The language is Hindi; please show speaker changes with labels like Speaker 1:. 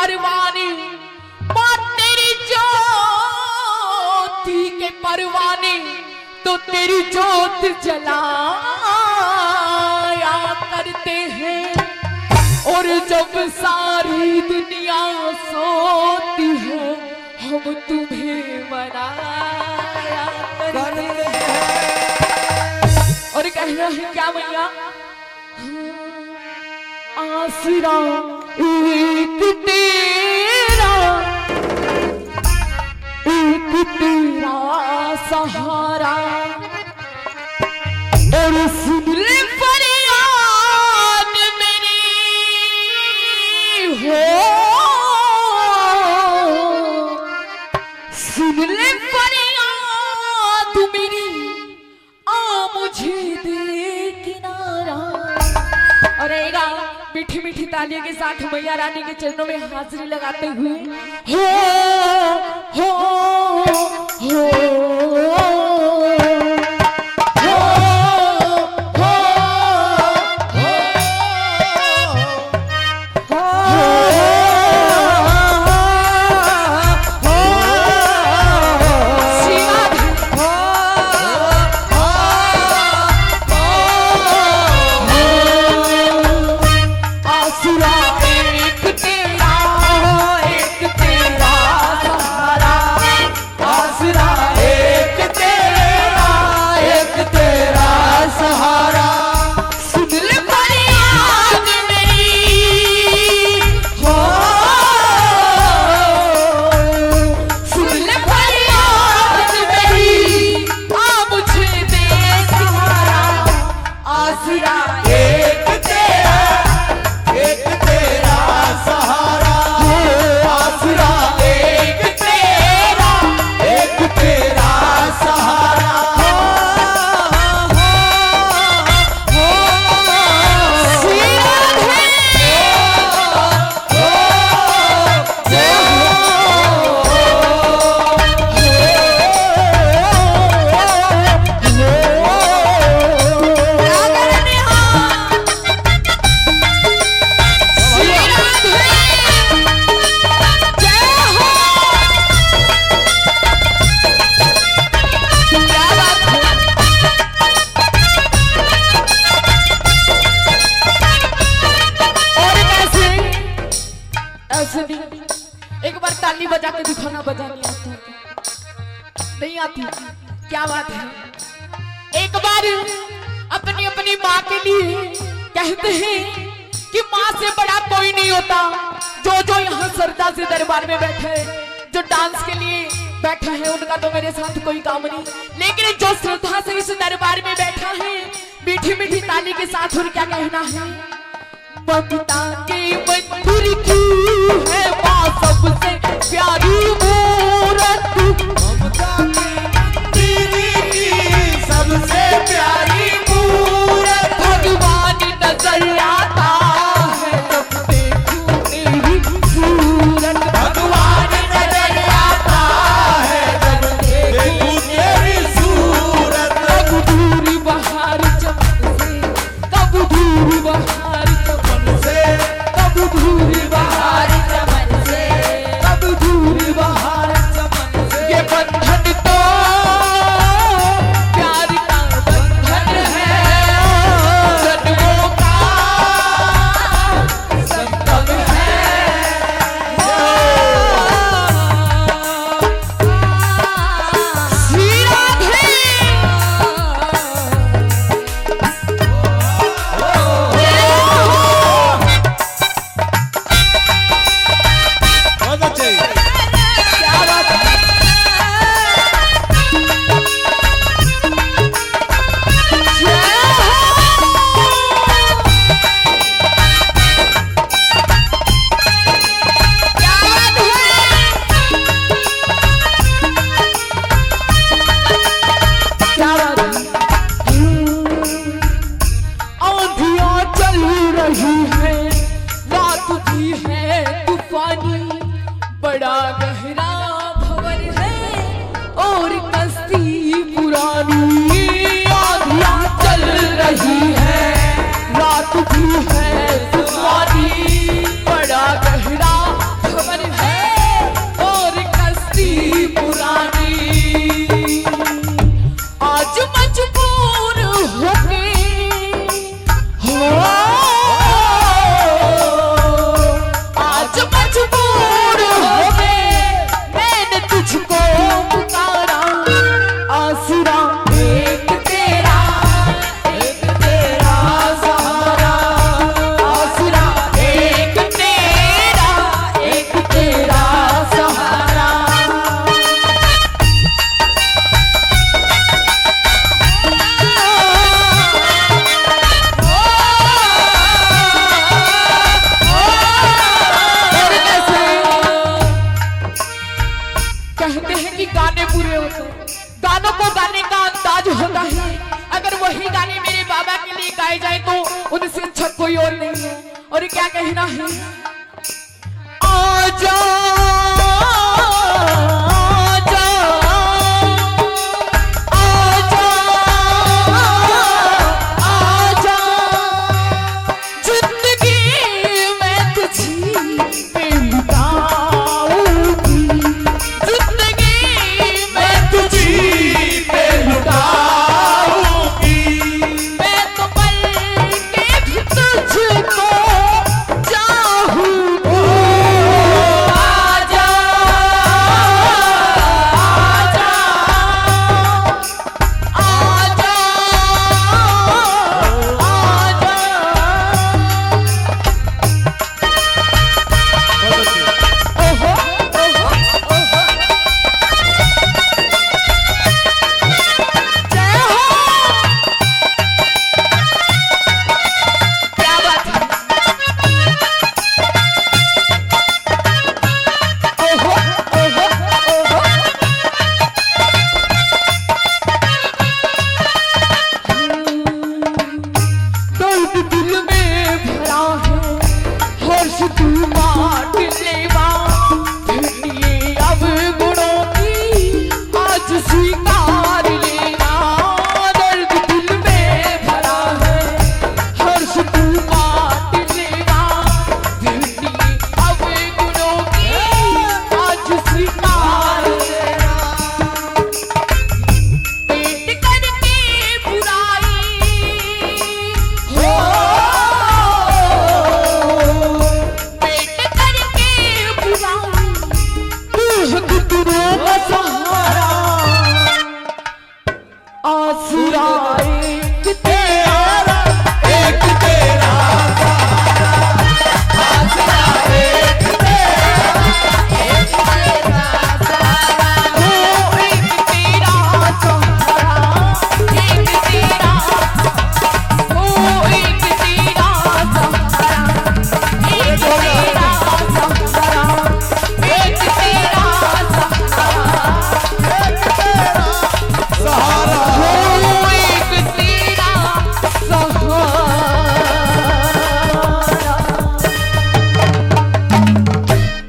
Speaker 1: परवाने, माँ तेरी ज्योति के परवाने तो तेरी ज्योत जलाया करते हैं। और जब सारी दुनिया सोती है हम तुम्हें मनाया करते हैं। और कहना है क्या मैया, आसरा एक तेरा सहारा, और सुन ले फरियाद मेरी हो, सुन ले फरियाद मेरी, आ मुझे दे किनारा। और रहेगा मीठी मीठी तालियों के साथ मैया रानी के चरणों में हाजिरी लगाते हुए हो एक बार ताली बजा के दिखाना, बजा नहीं आता, नहीं आती, क्या बात है। एक बार अपनी अपनी माँ के लिए कहते हैं कि माँ से बड़ा कोई नहीं होता। जो जो यहाँ श्रद्धा से दरबार में बैठे हैं, जो डांस के लिए बैठा है, उनका तो मेरे साथ कोई काम नहीं, लेकिन जो श्रद्धा से इस दरबार में बैठा है, मीठी मीठी ताली के साथ और क्या कहना है। ममता के मंदिर की है माँ सबसे प्यारी मूरत, ममता के मंदिर की सबसे प्यारी मूरत, भगवान नजर आता है जब देखूं तेरी सूरत, भगवान नजर आता है जब देखूं तेरी सूरत। कब दूर बाहर चमन से, कब दूर बाहर चमन से, कब दूर बाहर चमन से, कब दूर बाहर चमन से। ये बंधन तो प्यार का बंधन है, जन्मों का संगम है। श्री राधे क्या बात है। क्या बात है। आंधियां चल रही है, रात भी है तूफानी, बड़ा गहरा भंवर है और कश्ती पुरानी। आंधियां चल रही है, रात भी है तूफानी, बड़ा गहरा क्या कहना है? आजा दिल में भरा है हर्ष तू